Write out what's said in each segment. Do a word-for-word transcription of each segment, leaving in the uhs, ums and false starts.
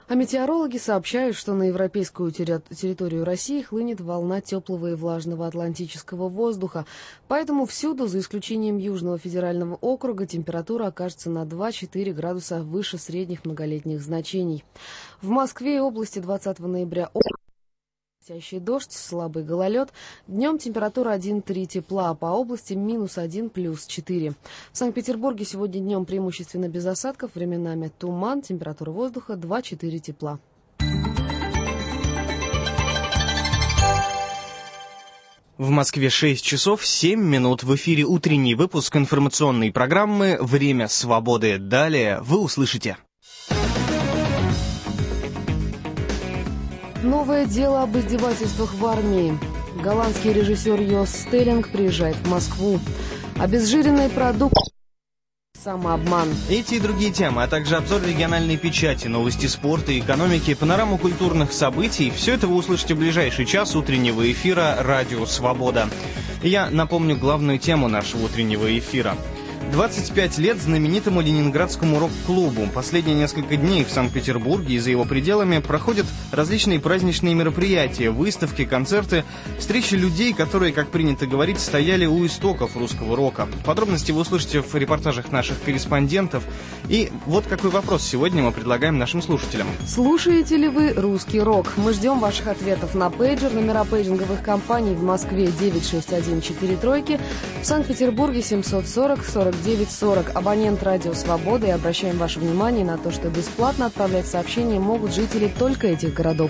А метеорологи сообщают, что на европейскую территорию России хлынет волна теплого и влажного атлантического воздуха. Поэтому всюду, за исключением Южного федерального округа, температура окажется на два-четыре градуса выше средних многолетних значений. В Москве и области двадцатого ноября моросящий дождь, слабый гололед. Днем температура один-три тепла, а по области минус один, плюс четыре. В Санкт-Петербурге сегодня днем преимущественно без осадков, временами туман, температура воздуха два-четыре тепла. В Москве шесть часов семь минут. В эфире утренний выпуск информационной программы «Время свободы». Далее вы услышите. Новое дело об издевательствах в армии. Голландский режиссер Йос Стеллинг приезжает в Москву. Обезжиренный продукт. Самообман. Эти и другие темы, а также обзор региональной печати, новости спорта, экономики, панораму культурных событий – все это вы услышите в ближайший час утреннего эфира «Радио Свобода». Я напомню главную тему нашего утреннего эфира. двадцать пять лет знаменитому ленинградскому рок-клубу. Последние несколько дней в Санкт-Петербурге и за его пределами проходят различные праздничные мероприятия, выставки, концерты, встречи людей, которые, как принято говорить, стояли у истоков русского рока. Подробности вы услышите в репортажах наших корреспондентов. И вот какой вопрос сегодня мы предлагаем нашим слушателям. Слушаете ли вы русский рок? Мы ждем ваших ответов на пейджер. Номера пейджинговых компаний в Москве девять шесть один четыре тройки, в Санкт-Петербурге семьсот сорок сорок девять сорок. Абонент «Радио Свобода», и обращаем ваше внимание на то, что бесплатно отправлять сообщения могут жители только этих городов.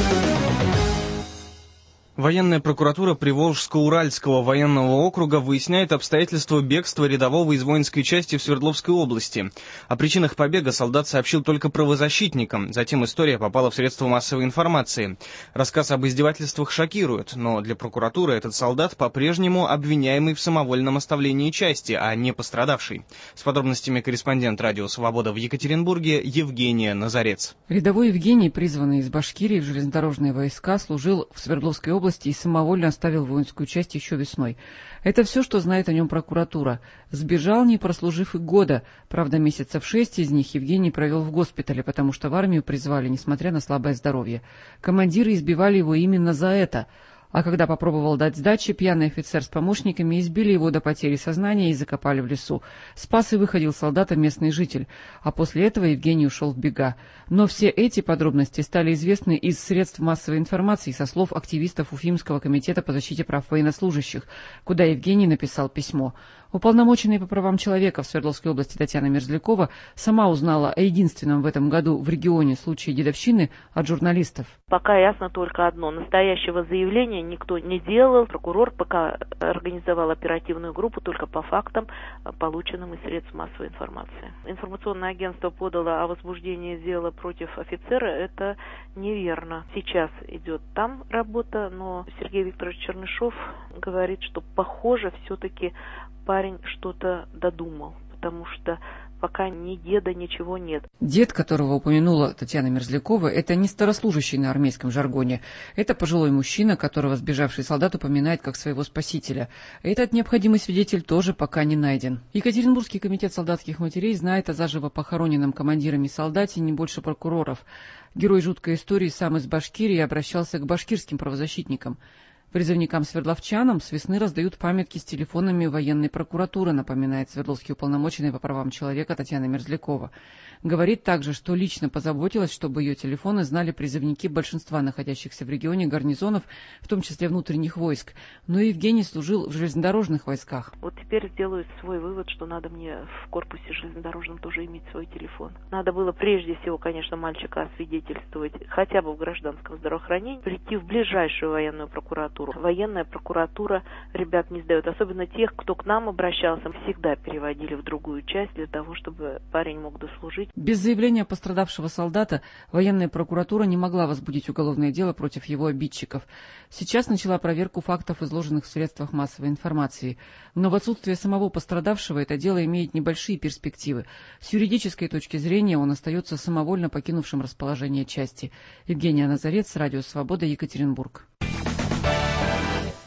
Военная прокуратура Приволжско-Уральского военного округа выясняет обстоятельства бегства рядового из воинской части в Свердловской области. О причинах побега солдат сообщил только правозащитникам. Затем история попала в средства массовой информации. Рассказ об издевательствах шокирует, но для прокуратуры этот солдат по-прежнему обвиняемый в самовольном оставлении части, а не пострадавший. С подробностями корреспондент «Радио Свобода» в Екатеринбурге Евгения Назарец. Рядовой Евгений, призванный из Башкирии в железнодорожные войска, служил в Свердловской области и самовольно оставил воинскую часть еще весной. Это все, что знает о нем прокуратура. Сбежал, не прослужив и года. Правда, месяцев шесть из них Евгений провел в госпитале, потому что в армию призвали, несмотря на слабое здоровье. Командиры избивали его именно за это. А когда попробовал дать сдачи, пьяный офицер с помощниками избили его до потери сознания и закопали в лесу. Спас и выходил солдата местный житель, а после этого Евгений ушел в бега. Но все эти подробности стали известны из средств массовой информации со слов активистов Уфимского комитета по защите прав военнослужащих, куда Евгений написал письмо. Уполномоченная по правам человека в Свердловской области Татьяна Мерзлякова сама узнала о единственном в этом году в регионе случае дедовщины от журналистов. Пока ясно только одно. Настоящего заявления никто не делал. Прокурор пока организовал оперативную группу только по фактам, полученным из средств массовой информации. Информационное агентство подало о возбуждении дела против офицера. Это неверно. Сейчас идет там работа, но Сергей Викторович Чернышов говорит, что похоже все-таки парень что-то додумал, потому что пока ни деда, ничего нет. Дед, которого упомянула Татьяна Мерзлякова, это не старослужащий на армейском жаргоне. Это пожилой мужчина, которого сбежавший солдат упоминает как своего спасителя. Этот необходимый свидетель тоже пока не найден. Екатеринбургский комитет солдатских матерей знает о заживо похороненном командирами солдате не больше прокуроров. Герой жуткой истории сам из Башкирии обращался к башкирским правозащитникам. Призывникам-свердловчанам с весны раздают памятки с телефонами военной прокуратуры, напоминает Свердловский уполномоченный по правам человека Татьяна Мерзлякова. Говорит также, что лично позаботилась, чтобы ее телефоны знали призывники большинства находящихся в регионе гарнизонов, в том числе внутренних войск. Но Евгений служил в железнодорожных войсках. Вот теперь сделаю свой вывод, что надо мне в корпусе железнодорожном тоже иметь свой телефон. Надо было прежде всего, конечно, мальчика освидетельствовать хотя бы в гражданском здравоохранении, прийти в ближайшую военную прокуратуру. Военная прокуратура ребят не сдает, особенно тех, кто к нам обращался, всегда переводили в другую часть для того, чтобы парень мог дослужить. Без заявления пострадавшего солдата военная прокуратура не могла возбудить уголовное дело против его обидчиков. Сейчас начала проверку фактов, изложенных в средствах массовой информации. Но в отсутствие самого пострадавшего это дело имеет небольшие перспективы. С юридической точки зрения он остается самовольно покинувшим расположение части. Евгения Назарец, Радио Свобода, Екатеринбург.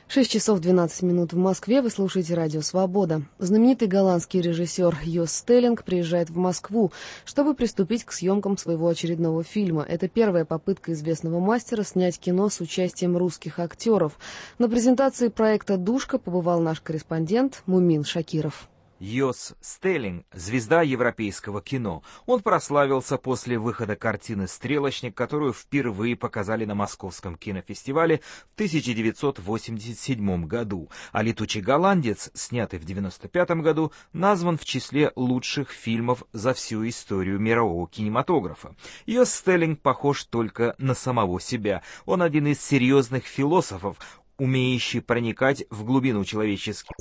шесть часов двенадцать минут в Москве. Вы слушаете радио «Свобода». Знаменитый голландский режиссер Йос Стеллинг приезжает в Москву, чтобы приступить к съемкам своего очередного фильма. Это первая попытка известного мастера снять кино с участием русских актеров. На презентации проекта «Душка» побывал наш корреспондент Мумин Шакиров. Йос Стеллинг – звезда европейского кино. Он прославился после выхода картины «Стрелочник», которую впервые показали на Московском кинофестивале в тысяча девятьсот восемьдесят седьмом году. А «Летучий голландец», снятый в девяносто пятом году, назван в числе лучших фильмов за всю историю мирового кинематографа. Йос Стеллинг похож только на самого себя. Он один из серьезных философов, умеющий проникать в глубину человеческих.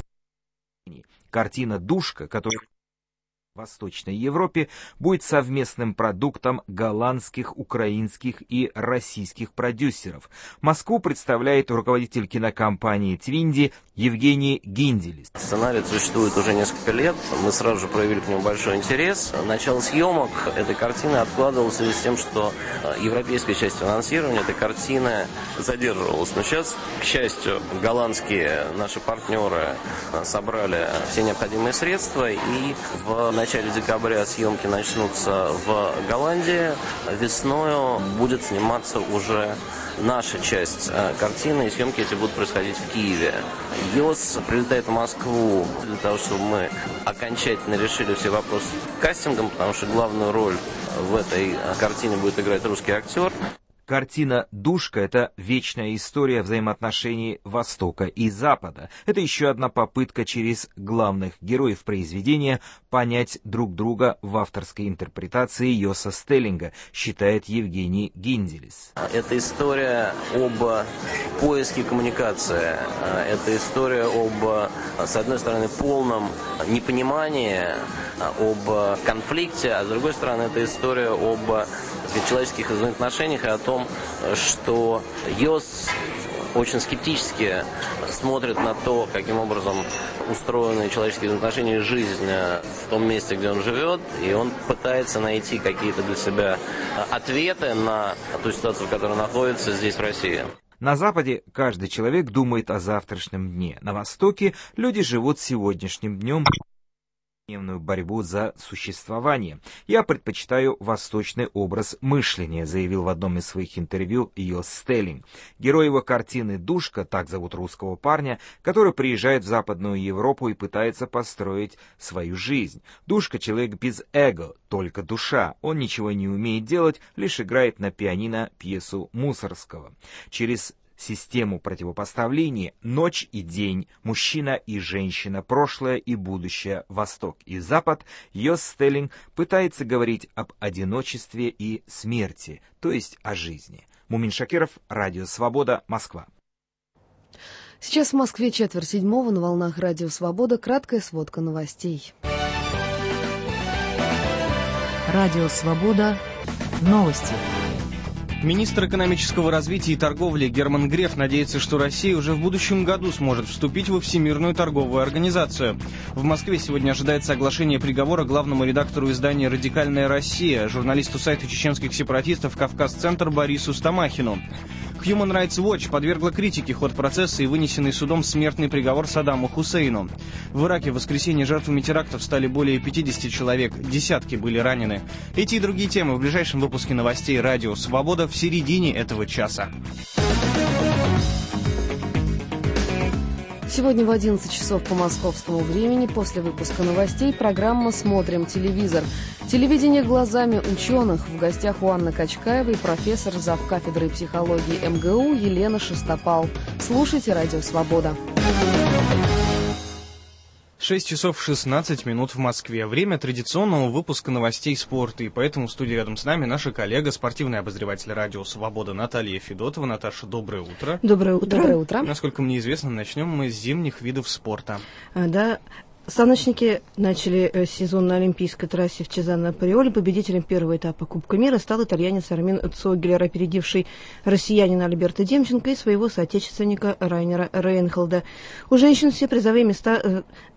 Картина «Душка», которая в Восточной Европе будет совместным продуктом голландских, украинских и российских продюсеров. Москву представляет руководитель кинокомпании «Твинди» Евгений Гинделис. Сценарий существует уже несколько лет. Мы сразу же проявили к нему большой интерес. Начало съемок этой картины откладывалось в связи с тем, что европейская часть финансирования этой картины задерживалась. Но сейчас, к счастью, голландские наши партнеры собрали все необходимые средства, и в В начале декабря съемки начнутся в Голландии. Весною будет сниматься уже наша часть картины, и съемки эти будут происходить в Киеве. Йос прилетает в Москву для того, чтобы мы окончательно решили все вопросы с кастингом, потому что главную роль в этой картине будет играть русский актер. Картина «Душка» — это вечная история взаимоотношений Востока и Запада. Это еще одна попытка через главных героев произведения понять друг друга в авторской интерпретации Йоса Стеллинга, считает Евгений Гинделис. Это история об поиске коммуникации. Это история об, с одной стороны, полном непонимании, об конфликте, а с другой стороны, это история об человеческих взаимоотношениях и о том, что Йос очень скептически смотрит на то, каким образом устроены человеческие взаимоотношения и жизнь в том месте, где он живет, и он пытается найти какие-то для себя ответы на ту ситуацию, в которой он находится здесь, в России. На Западе каждый человек думает о завтрашнем дне. На Востоке люди живут сегодняшним днем, борьбу за существование. Я предпочитаю восточный образ мышления, заявил в одном из своих интервью Йос Стеллинг. Герой его картины «Душка», так зовут русского парня, который приезжает в Западную Европу и пытается построить свою жизнь. Душка — человек без эго, только душа. Он ничего не умеет делать, лишь играет на пианино пьесу Мусорского. Через систему противопоставления ночь и день, мужчина и женщина, прошлое и будущее, Восток и Запад, Йос Стеллинг пытается говорить об одиночестве и смерти, то есть о жизни. Мумин Шакиров, Радио Свобода, Москва. Сейчас в Москве четверть седьмого, на волнах Радио Свобода, краткая сводка новостей. Радио Свобода, новости. Министр экономического развития и торговли Герман Греф надеется, что Россия уже в будущем году сможет вступить во Всемирную торговую организацию. В Москве сегодня ожидается оглашение приговора главному редактору издания «Радикальная Россия», журналисту сайта чеченских сепаратистов «Кавказ-центр» Борису Стамахину. Human Rights Watch подвергла критике ход процесса и вынесенный судом смертный приговор Саддаму Хусейну. В Ираке в воскресенье жертвами терактов стали более пятидесяти человек, десятки были ранены. Эти и другие темы в ближайшем выпуске новостей «Радио Свобода» в середине этого часа. Сегодня в одиннадцать часов по московскому времени после выпуска новостей программа «Смотрим телевизор». Телевидение глазами ученых. В гостях у Анны Качкаевой профессор завкафедры психологии эм гэ у Елена Шестопал. Слушайте «Радио Свобода». шесть часов шестнадцать минут в Москве. Время традиционного выпуска новостей спорта. И поэтому в студии рядом с нами наша коллега, спортивный обозреватель «Радио Свобода» Наталья Федотова. Наташа, доброе утро. Доброе утро. Доброе утро. Насколько мне известно, начнем мы с зимних видов спорта. А, да. Саночники начали сезон на Олимпийской трассе в Чезано-Приоле. Победителем первого этапа Кубка мира стал итальянец Армин Цогелер, опередивший россиянина Альберта Демченко и своего соотечественника Райнера Рейнхолда. У женщин все призовые места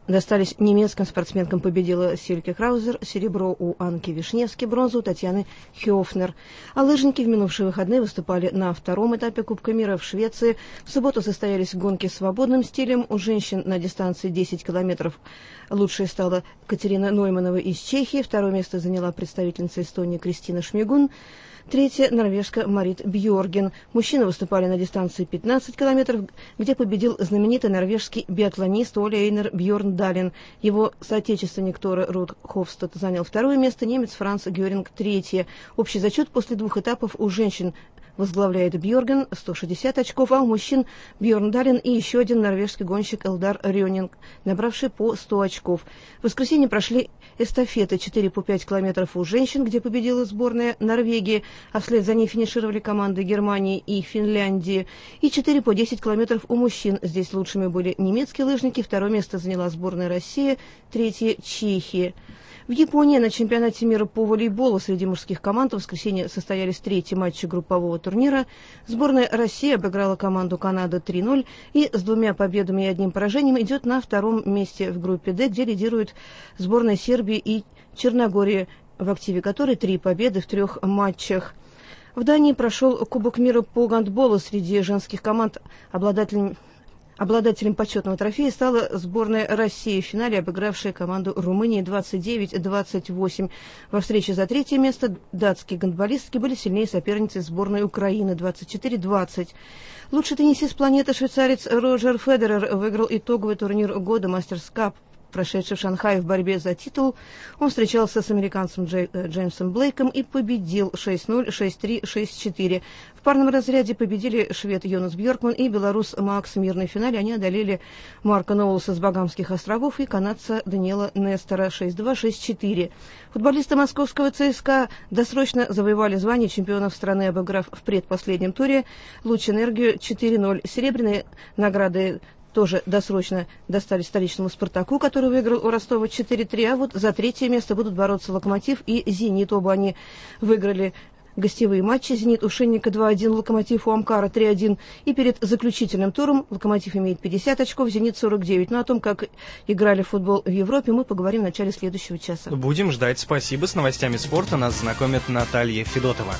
достались немецким спортсменкам. Победила Сильке Краузер, серебро у Анки Вишневски, бронзу у Татьяны Хёфнер. А лыжники в минувшие выходные выступали на втором этапе Кубка мира в Швеции. В субботу состоялись гонки свободным стилем. У женщин на дистанции десять километров лучшей стала Катерина Нойманова из Чехии. Второе место заняла представительница Эстонии Кристина Шмигун. Третья – норвежка Марит Бьорген. Мужчины выступали на дистанции пятнадцать километров, где победил знаменитый норвежский биатлонист Оля Эйнер Бьорндален. Его соотечественник Торе Рут Хофстад занял второе место, немец Франц Гёринг – третье. Общий зачет после двух этапов у женщин возглавляет Бьорген, сто шестьдесят очков, а у мужчин Бьорндален и еще один норвежский гонщик Элдар Рёнинг, набравший по сто очков. В воскресенье прошли эстафеты четыре по пять километров у женщин, где победила сборная Норвегии, а вслед за ней финишировали команды Германии и Финляндии, и четыре по десять километров у мужчин. Здесь лучшими были немецкие лыжники, второе место заняла сборная России, третье – Чехия. В Японии на чемпионате мира по волейболу среди мужских команд в воскресенье состоялись третьи матчи группового турнира. Сборная России обыграла команду Канады три ноль и с двумя победами и одним поражением идет на втором месте в группе «Д», где лидирует сборная Сербии и Черногории, в активе которой три победы в трех матчах. В Дании прошел Кубок мира по гандболу среди женских команд. Обладателем Обладателем почетного трофея стала сборная России, в финале обыгравшая команду Румынии двадцать девять двадцать восемь. Во встрече за третье место датские гандболистки были сильнее соперницы сборной Украины двадцать четыре двадцать. Лучший теннисист планеты швейцарец Роджер Федерер выиграл итоговый турнир года «Мастерс Кап», прошедший в Шанхае в борьбе за титул. Он встречался с американцем Джей, Джеймсом Блейком и победил шесть ноль, шесть три, шесть четыре. В парном разряде победили швед Йонас Бьоркман и белорус Макс Мирный. В финале они одолели Марка Ноулса с Багамских островов и канадца Даниэла Нестора шесть два, шесть четыре. Футболисты московского ЦСКА досрочно завоевали звание чемпионов страны, обыграв в предпоследнем туре Лучэнергию четыре ноль. Серебряные награды тоже досрочно достались столичному «Спартаку», который выиграл у Ростова четыре три, а вот за третье место будут бороться «Локомотив» и «Зенит». Оба они выиграли гостевые матчи. «Зенит» у «Шинника» два один, «Локомотив» у «Амкара» три один. И перед заключительным туром «Локомотив» имеет пятьдесят очков, «Зенит» сорок девять. Но о том, как играли в футбол в Европе, мы поговорим в начале следующего часа. Будем ждать. Спасибо. С новостями спорта нас знакомит Наталья Федотова.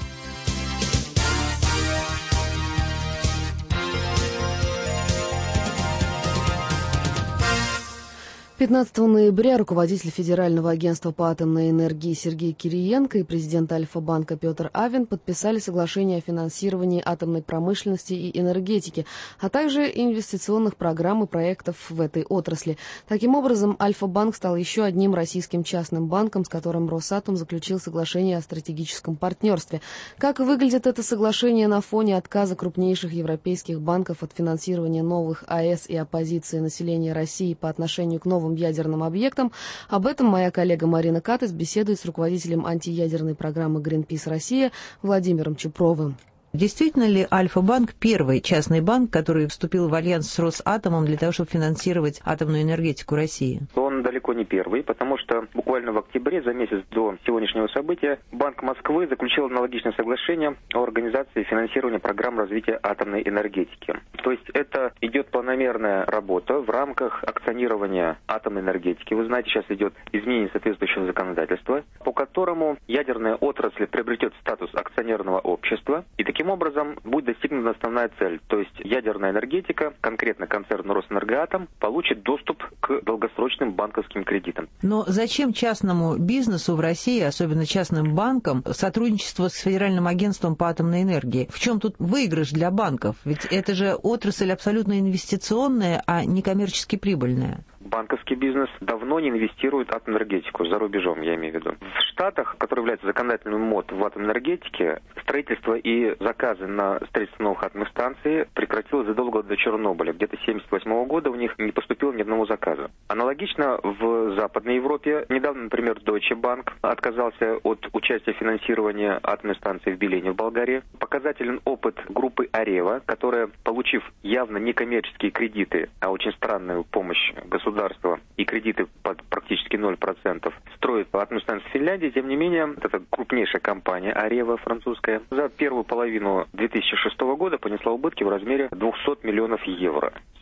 пятнадцатого ноября руководитель Федерального агентства по атомной энергии Сергей Кириенко и президент Альфа-банка Петр Авен подписали соглашение о финансировании атомной промышленности и энергетики, а также инвестиционных программ и проектов в этой отрасли. Таким образом, Альфа-банк стал еще одним российским частным банком, с которым Росатом заключил соглашение о стратегическом партнерстве. Как выглядит это соглашение на фоне отказа крупнейших европейских банков от финансирования новых АЭС и оппозиции населения России по отношению к новым ядерным объектам? Об этом моя коллега Марина Катес беседует с руководителем антиядерной программы Greenpeace Россия Владимиром Чупровым. Действительно ли Альфа-банк первый частный банк, который вступил в альянс с Росатомом для того, чтобы финансировать атомную энергетику России? Он далеко не первый, потому что буквально в октябре, за месяц до сегодняшнего события, Банк Москвы заключил аналогичное соглашение о организации финансирования программ развития атомной энергетики. То есть это идет планомерная работа в рамках акционирования атомной энергетики. Вы знаете, сейчас идет изменение соответствующего законодательства, по которому ядерная отрасль приобретет статус акционерного общества, и таким Таким образом, будет достигнута основная цель, то есть ядерная энергетика, конкретно концерн Росэнергоатом, получит доступ к долгосрочным банковским кредитам. Но зачем частному бизнесу в России, особенно частным банкам, сотрудничество с Федеральным агентством по атомной энергии? В чем тут выигрыш для банков? Ведь это же отрасль абсолютно инвестиционная, а не коммерчески прибыльная. Банковский бизнес давно не инвестирует в атомную энергетику, за рубежом, я имею в виду. В Штатах, которые являются законодательным мод в атомной энергетике, строительство и заказы на строительство новых атомных станций прекратилось задолго до Чернобыля. Где-то с семьдесят восьмого года у них не поступило ни одного заказа. Аналогично в Западной Европе. Недавно, например, Deutsche Bank отказался от участия в финансировании атомной станции в Белене в Болгарии. Показателен опыт группы Арева, которая, получив явно некоммерческие кредиты, а очень странную помощь государства, и кредиты под практически ноль процентов, строит атомную станцию в Финляндии. Тем не менее, это крупнейшая компания Арева французская. За первую половину две тысячи шестого года понесла убытки в размере двухсот миллионов евро.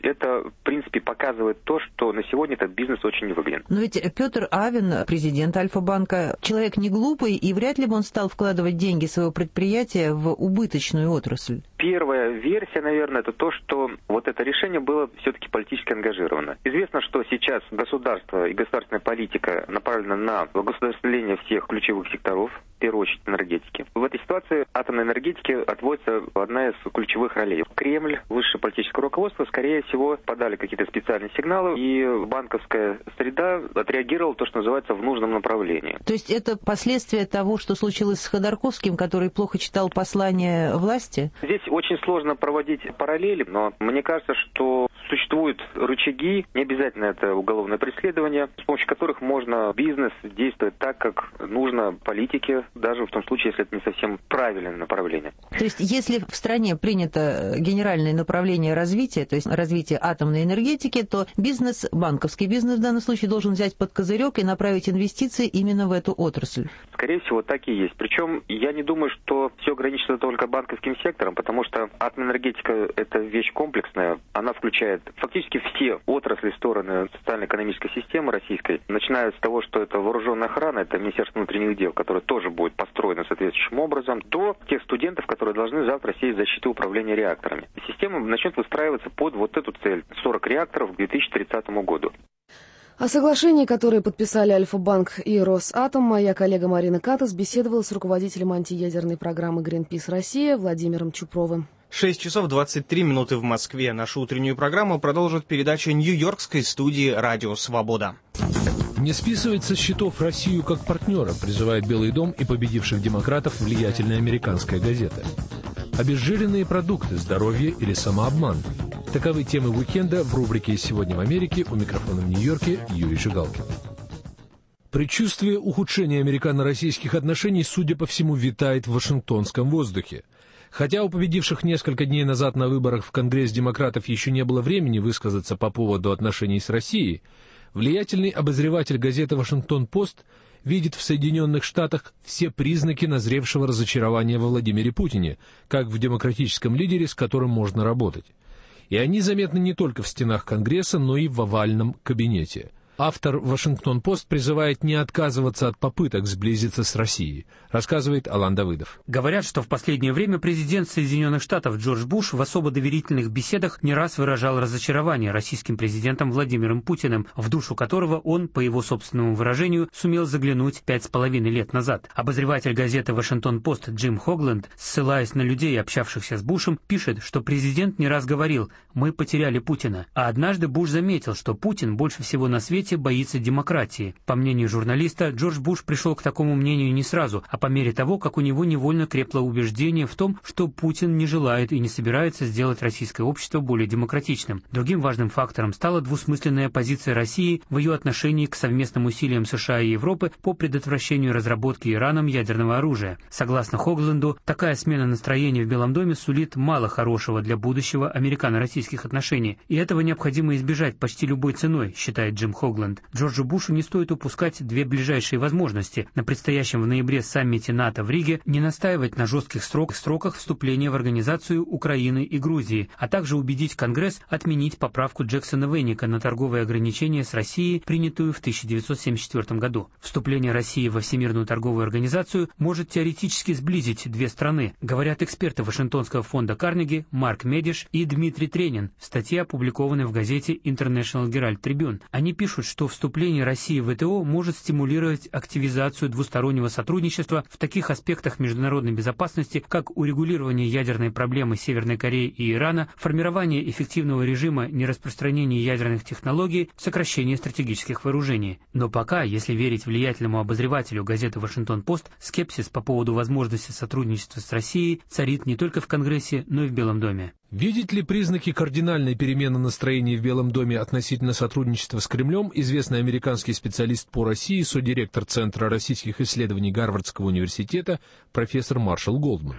Это, в принципе, показывает то, что на сегодня этот бизнес очень невыгоден. Но ведь Петр Авен, президент Альфа-банка, человек не глупый, и вряд ли бы он стал вкладывать деньги своего предприятия в убыточную отрасль. Первая версия, наверное, это то, что вот это решение было все-таки политически ангажировано. Известно, что сейчас государство и государственная политика направлена на государствление всех ключевых секторов, в первую очередь энергетики. В этой ситуации атомной энергетике отводится одна из ключевых ролей. Кремль, высшее политическое руководство, скорее всего, подали какие-то специальные сигналы, и банковская среда отреагировала, то, что называется, в нужном направлении. То есть это последствия того, что случилось с Ходорковским, который плохо читал послание власти? Здесь очень сложно проводить параллели, но мне кажется, что существуют рычаги, не обязательно это уголовное преследование, с помощью которых можно бизнес действовать так, как нужно политике, даже в том случае, если это не совсем правильное направление. То есть если в стране принято генеральное направление развития, то есть развитие атомной энергетики, то бизнес, банковский бизнес в данном случае должен взять под козырек и направить инвестиции именно в эту отрасль? Скорее всего, так и есть. Причем я не думаю, что все ограничится только банковским сектором, потому что атомная энергетика – это вещь комплексная. Она включает фактически все отрасли, стороны социально-экономической системы российской, начиная с того, что это вооруженная охрана, это Министерство внутренних дел, которое тоже будет построено соответствующим образом, до тех студентов, которые должны завтра сесть в защиту управления реакторами. Система начнет выстраиваться под вот эту цель – сорок реакторов к две тысячи тридцатому году. О соглашении, которое подписали Альфа-банк и Росатом, моя коллега Марина Катас беседовала с руководителем антиядерной программы Greenpeace Россия Владимиром Чупровым. шесть часов двадцать три минуты в Москве. Нашу утреннюю программу продолжит передача Нью-Йоркской студии «Радио Свобода». Не списывать со счетов Россию как партнера, призывает Белый дом и победивших демократов влиятельная американская газета. Обезжиренные продукты, здоровье или самообман. Таковы темы уикенда в рубрике «Сегодня в Америке». У микрофона в Нью-Йорке Юрий Жигалкин. Предчувствие ухудшения американо-российских отношений, судя по всему, витает в вашингтонском воздухе. Хотя у победивших несколько дней назад на выборах в Конгресс демократов еще не было времени высказаться по поводу отношений с Россией, влиятельный обозреватель газеты «Вашингтон-Пост» видит в Соединенных Штатах все признаки назревшего разочарования во Владимире Путине, как в демократическом лидере, с которым можно работать. И они заметны не только в стенах Конгресса, но и в овальном кабинете. Автор «Вашингтон-Пост» призывает не отказываться от попыток сблизиться с Россией, рассказывает Алан Давыдов. Говорят, что в последнее время президент Соединенных Штатов Джордж Буш в особо доверительных беседах не раз выражал разочарование российским президентом Владимиром Путиным, в душу которого он, по его собственному выражению, сумел заглянуть пять с половиной лет назад. Обозреватель газеты «Вашингтон-Пост» Джим Хогленд, ссылаясь на людей, общавшихся с Бушем, пишет, что президент не раз говорил «мы потеряли Путина», а однажды Буш заметил, что Путин больше всего на свете боится демократии. По мнению журналиста, Джордж Буш пришел к такому мнению не сразу, а по мере того, как у него невольно крепло убеждение в том, что Путин не желает и не собирается сделать российское общество более демократичным. Другим важным фактором стала двусмысленная позиция России в ее отношении к совместным усилиям США и Европы по предотвращению разработки Ираном ядерного оружия. Согласно Хогленду, такая смена настроения в Белом доме сулит мало хорошего для будущего американо-российских отношений, и этого необходимо избежать почти любой ценой, считает Джим Хогленд. Джорджу Бушу не стоит упускать две ближайшие возможности: на предстоящем в ноябре саммите НАТО в Риге не настаивать на жестких срок, сроках вступления в организацию Украины и Грузии, а также убедить Конгресс отменить поправку Джексона-Веника на торговые ограничения с Россией, принятую в тысяча девятьсот семьдесят четвёртом году. Вступление России во Всемирную торговую организацию может теоретически сблизить две страны, говорят эксперты Вашингтонского фонда Карнеги Марк Медиш и Дмитрий Тренин в статье, опубликованной в газете International Herald Tribune. Они пишут, что вступление России в ВТО может стимулировать активизацию двустороннего сотрудничества в таких аспектах международной безопасности, как урегулирование ядерной проблемы Северной Кореи и Ирана, формирование эффективного режима нераспространения ядерных технологий, сокращение стратегических вооружений. Но пока, если верить влиятельному обозревателю газеты «Вашингтон-Пост», скепсис по поводу возможности сотрудничества с Россией царит не только в Конгрессе, но и в Белом доме. Видит ли признаки кардинальной перемены настроений в Белом доме относительно сотрудничества с Кремлем известный американский специалист по России, содиректор Центра российских исследований Гарвардского университета профессор Маршал Голдман?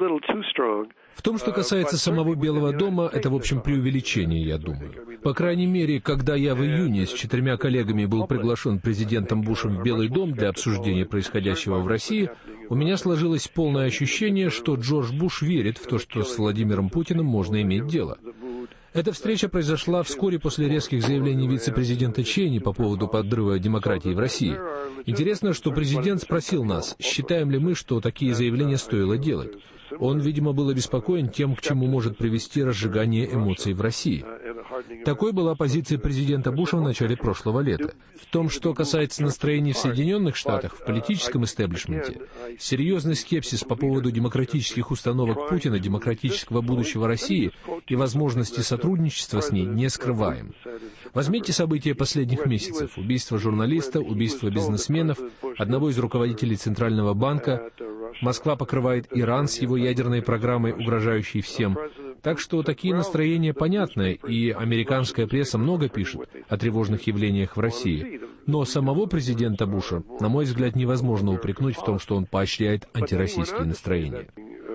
В том, что касается самого Белого дома, это, в общем, преувеличение, я думаю. По крайней мере, когда я в июне с четырьмя коллегами был приглашен президентом Бушем в Белый дом для обсуждения происходящего в России, у меня сложилось полное ощущение, что Джордж Буш верит в то, что с Владимиром Путиным можно иметь дело. Эта встреча произошла вскоре после резких заявлений вице-президента Чейни по поводу подрыва демократии в России. Интересно, что президент спросил нас, считаем ли мы, что такие заявления стоило делать. Он, видимо, был обеспокоен тем, к чему может привести разжигание эмоций в России. Такой была позиция президента Буша в начале прошлого лета. В том, что касается настроений в Соединенных Штатах, в политическом истеблишменте, серьезный скепсис по поводу демократических установок Путина, демократического будущего России и возможности сотрудничества с ней не скрываем. Возьмите события последних месяцев: убийство журналиста, убийство бизнесменов, одного из руководителей Центрального банка. Москва покрывает Иран с его ядерной программой, угрожающей всем. Так что такие настроения понятны, и американская пресса много пишет о тревожных явлениях в России. Но самого президента Буша, на мой взгляд, невозможно упрекнуть в том, что он поощряет антироссийские настроения.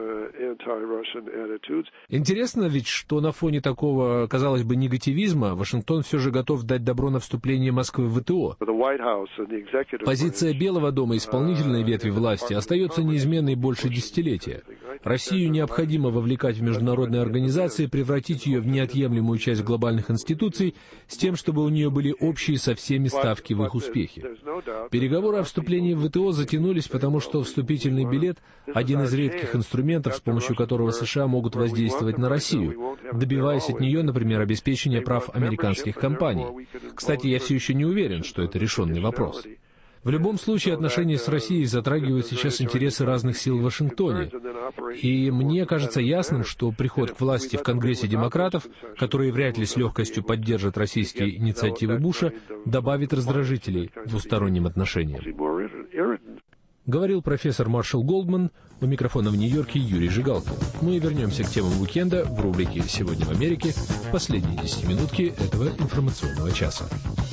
Интересно ведь, что на фоне такого, казалось бы, негативизма Вашингтон все же готов дать добро на вступление Москвы в ВТО. Позиция Белого дома, исполнительной ветви власти, остается неизменной больше десятилетия. Россию необходимо вовлекать в международные организации, превратить ее в неотъемлемую часть глобальных институций, с тем, чтобы у нее были общие со всеми ставки в их успехе. Переговоры о вступлении в ВТО затянулись, потому что вступительный билет — один из редких инструментов, с помощью которого США могут воздействовать на Россию, добиваясь от нее, например, обеспечения прав американских компаний. Кстати, я все еще не уверен, что это решенный вопрос. В любом случае, отношения с Россией затрагивают сейчас интересы разных сил в Вашингтоне. И мне кажется ясным, что приход к власти в Конгрессе демократов, которые вряд ли с легкостью поддержат российские инициативы Буша, добавит раздражителей двусторонним отношениям. Говорил профессор Маршал Голдман. У микрофона в Нью-Йорке Юрий Жигалкин. Мы вернемся к темам уикенда в рубрике «Сегодня в Америке» в последние десятиминутки этого информационного часа.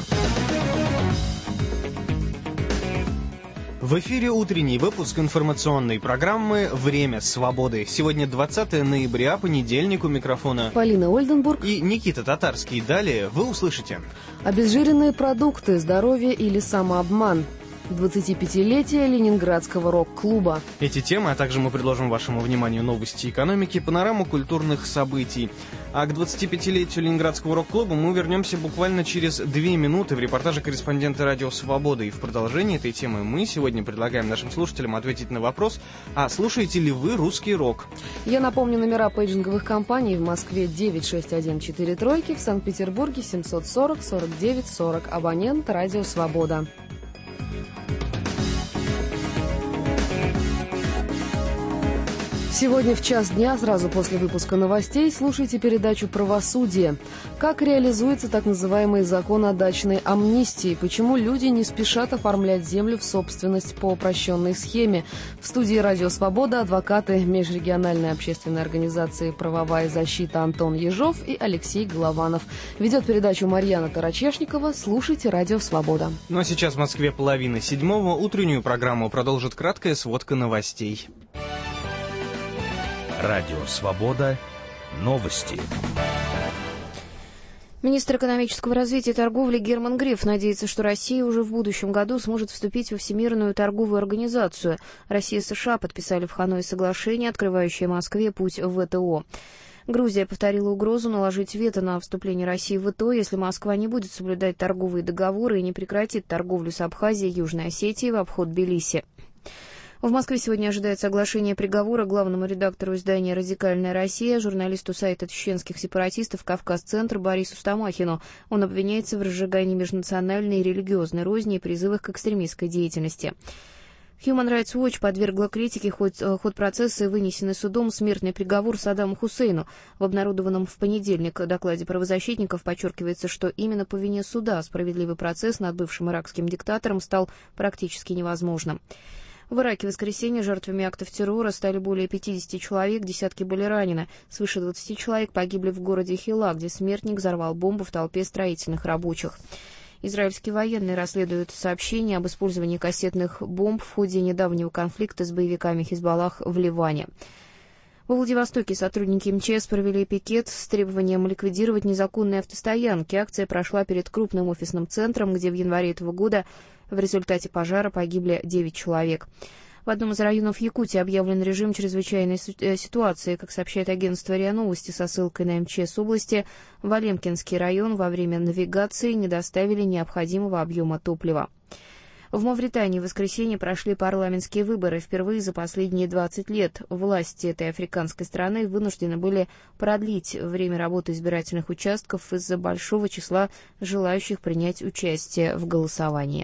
В эфире утренний выпуск информационной программы «Время свободы». Сегодня двадцатое ноября, понедельник, у микрофона Полина Ольденбург и Никита Татарский. Далее вы услышите: обезжиренные продукты, здоровье или самообман, двадцатипятилетие Ленинградского рок-клуба. Эти темы, а также мы предложим вашему вниманию новости экономики, панораму культурных событий. А к двадцатипятилетию Ленинградского рок-клуба мы вернемся буквально через две минуты в репортаже корреспондента «Радио Свобода». И в продолжении этой темы мы сегодня предлагаем нашим слушателям ответить на вопрос: а слушаете ли вы русский рок? Я напомню номера пейджинговых компаний: в Москве девять шесть один четыре тройки, в Санкт-Петербурге семьсот сорок сорок девять сорок. Абонент «Радио Свобода». Сегодня в час дня, сразу после выпуска новостей, слушайте передачу «Правосудие». Как реализуется так называемый закон о дачной амнистии? Почему люди не спешат оформлять землю в собственность по упрощенной схеме? В студии «Радио Свобода» адвокаты межрегиональной общественной организации «Правовая защита» Антон Ежов и Алексей Голованов. Ведет передачу Марьяна Тарачешникова. Слушайте «Радио Свобода». Ну а сейчас в Москве половина седьмого. Утреннюю программу продолжит краткая сводка новостей. Радио Свобода. Новости. Министр экономического развития и торговли Герман Греф надеется, что Россия уже в будущем году сможет вступить во Всемирную торговую организацию. Россия и США подписали в Ханое соглашение, открывающее Москве путь в ВТО. Грузия повторила угрозу наложить вето на вступление России в ВТО, если Москва не будет соблюдать торговые договоры и не прекратит торговлю с Абхазией и Южной Осетией в обход Тбилиси. В Москве сегодня ожидается оглашение приговора главному редактору издания «Радикальная Россия», журналисту сайта чеченских сепаратистов «Кавказ-центр» Борису Стамахину. Он обвиняется в разжигании межнациональной и религиозной розни и призывах к экстремистской деятельности. Human Rights Watch подвергла критике ход, ход процесса и вынесенный судом смертный приговор Саддаму Хусейну. В обнародованном в понедельник докладе правозащитников подчеркивается, что именно по вине суда справедливый процесс над бывшим иракским диктатором стал практически невозможным. В Ираке в воскресенье жертвами актов террора стали более пятидесяти человек, десятки были ранены. Свыше двадцати человек погибли в городе Хила, где смертник взорвал бомбу в толпе строительных рабочих. Израильские военные расследуют сообщения об использовании кассетных бомб в ходе недавнего конфликта с боевиками Хизбаллах в Ливане. Во Владивостоке сотрудники МЧС провели пикет с требованием ликвидировать незаконные автостоянки. Акция прошла перед крупным офисным центром, где в январе этого года в результате пожара погибли девять человек. В одном из районов Якутии объявлен режим чрезвычайной ситуации. Как сообщает агентство РИА Новости со ссылкой на МЧС области, в Алемкинский район во время навигации не доставили необходимого объема топлива. В Мавритании в воскресенье прошли парламентские выборы. Впервые за последние двадцать лет власти этой африканской страны вынуждены были продлить время работы избирательных участков из-за большого числа желающих принять участие в голосовании.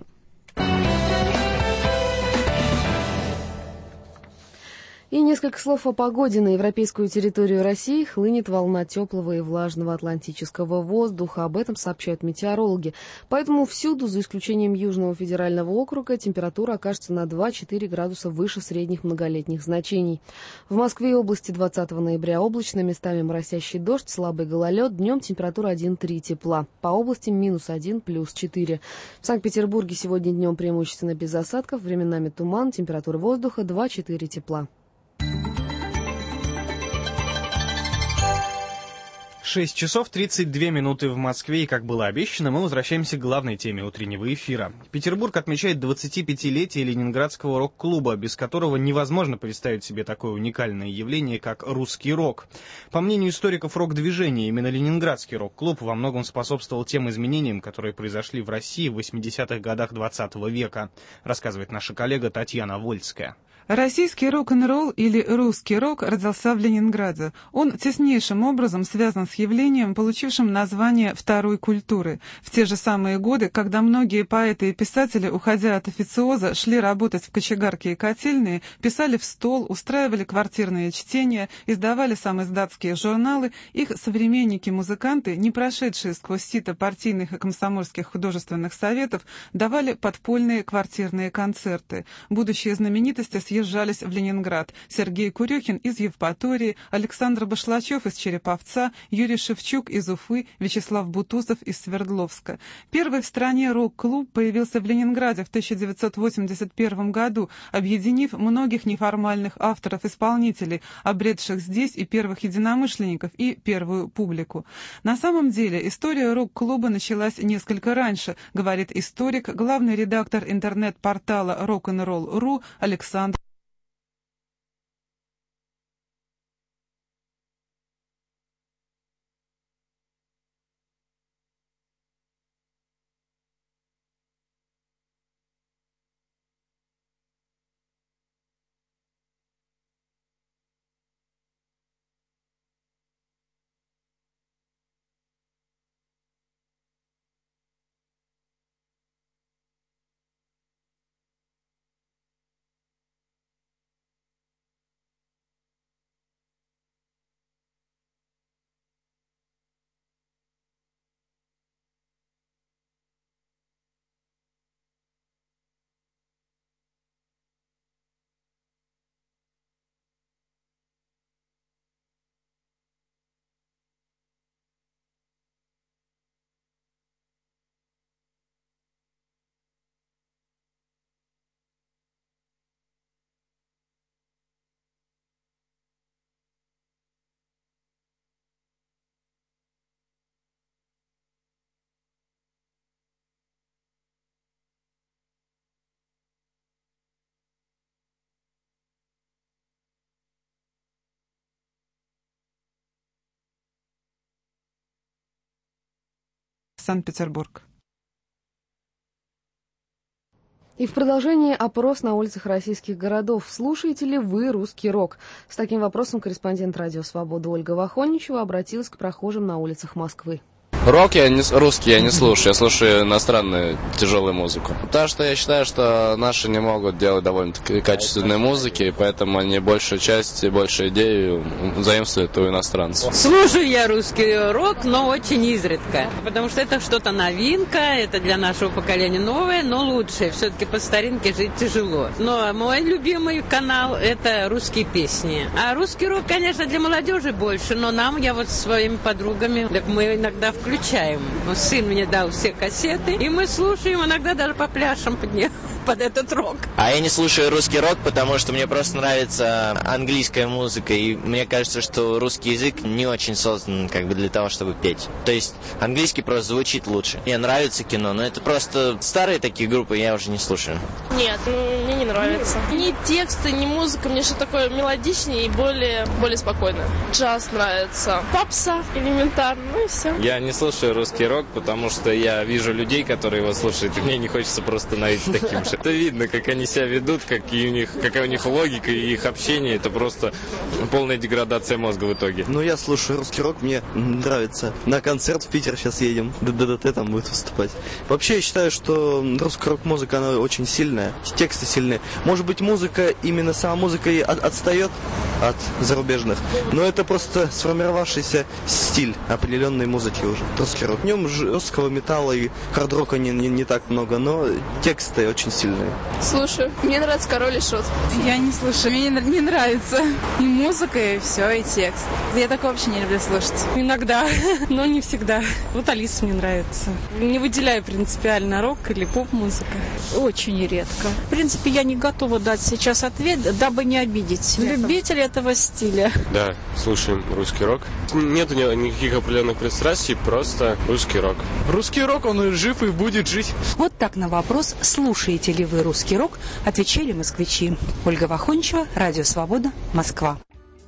И несколько слов о погоде. На европейскую территорию России хлынет волна теплого и влажного атлантического воздуха. Об этом сообщают метеорологи. Поэтому всюду, за исключением Южного федерального округа, температура окажется на два-четыре градуса выше средних многолетних значений. В Москве и области двадцатого ноября облачно, местами моросящий дождь, слабый гололед. Днем температура один-три тепла. По области минус один, плюс четыре. В Санкт-Петербурге сегодня днем преимущественно без осадков, временами туман, температура воздуха два-четыре тепла. шесть часов тридцать две минуты в Москве, и, как было обещано, мы возвращаемся к главной теме утреннего эфира. Петербург отмечает двадцатипятилетие Ленинградского рок-клуба, без которого невозможно представить себе такое уникальное явление, как русский рок. По мнению историков рок-движения, именно Ленинградский рок-клуб во многом способствовал тем изменениям, которые произошли в России в восьмидесятых годах двадцатого века, рассказывает наша коллега Татьяна Вольская. Российский рок-н-ролл или русский рок родился в Ленинграде. Он теснейшим образом связан с явлением, получившим название второй культуры. В те же самые годы, когда многие поэты и писатели, уходя от официоза, шли работать в кочегарки и котельные, писали в стол, устраивали квартирные чтения, издавали самиздатские журналы, их современники-музыканты, не прошедшие сквозь сито партийных и комсомольских художественных советов, давали подпольные квартирные концерты. Будущие знаменитости съезжались в Ленинград. Сергей Курехин из Евпатории, Александр Башлачев из Череповца, Юрий Шевчук из Уфы, Вячеслав Бутусов из Свердловска. Первый в стране рок-клуб появился в Ленинграде в тысяча девятьсот восемьдесят первом году, объединив многих неформальных авторов-исполнителей, обретших здесь и первых единомышленников, и первую публику. На самом деле история рок-клуба началась несколько раньше, говорит историк, главный редактор интернет-портала рок-н-ролл точка ру Александр. Санкт-Петербург. И в продолжении опрос на улицах российских городов. Слушаете ли вы русский рок? С таким вопросом корреспондент «Радио Свобода» Ольга Вахоничева обратилась к прохожим на улицах Москвы. Рок я не, русский я не слушаю, я слушаю иностранную тяжелую музыку. Потому что я считаю, что наши не могут делать довольно-таки качественной музыки, поэтому они большую часть и большую идею заимствуют у иностранцев. Слушаю я русский рок, но очень изредка, потому что это что-то новинка, это для нашего поколения новое, но лучшее. Все-таки по старинке жить тяжело. Но мой любимый канал — это русские песни. А русский рок, конечно, для молодежи больше, но нам, я вот со своими подругами, так мы иногда включаем включаем. Сын мне дал все кассеты, и мы слушаем, иногда даже по пляжам под, не, под этот рок. А я не слушаю русский рок, потому что мне просто нравится английская музыка, и мне кажется, что русский язык не очень создан как бы для того, чтобы петь. То есть английский просто звучит лучше. Мне нравится кино, но это просто старые такие группы, я уже не слушаю. Нет, ну, мне не нравится. Ни тексты, ни музыка, мне что-то такое мелодичнее и более, более спокойно. Джаз нравится, попса элементарно, ну и все. Я не слушаю русский рок, потому что я вижу людей, которые его слушают, и мне не хочется просто становиться таким же. Это видно, как они себя ведут, какие у них, какая у них логика и их общение. Это просто полная деградация мозга в итоге. Ну, я слушаю русский рок, мне нравится. На концерт в Питер сейчас едем, ДДТ там будет выступать. Вообще, я считаю, что русская рок-музыка, она очень сильная, тексты сильные. Может быть, музыка, именно сама музыка и от, отстает от зарубежных, но это просто сформировавшийся стиль определенной музыки уже, русский рок. В нем жесткого металла и хард-рока не, не, не так много, но тексты очень сильные. Слушаю. Мне нравится Король и Шут. Я не слушаю. Мне не, не нравится и музыка, и все, и текст. Я такое вообще не люблю слушать. Иногда, но не всегда. Вот Алиса мне нравится. Не выделяю принципиально рок или поп-музыка. Очень редко. В принципе, я не готова дать сейчас ответ, дабы не обидеть любителей этого стиля. Да, слушаем русский рок. Нет у него никаких определенных пристрастий, просто русский рок. Русский рок, он и жив и будет жить. Вот так на вопрос, слушаете ли вы русский рок, отвечали москвичи. Ольга Вахончева, Радио Свобода, Москва.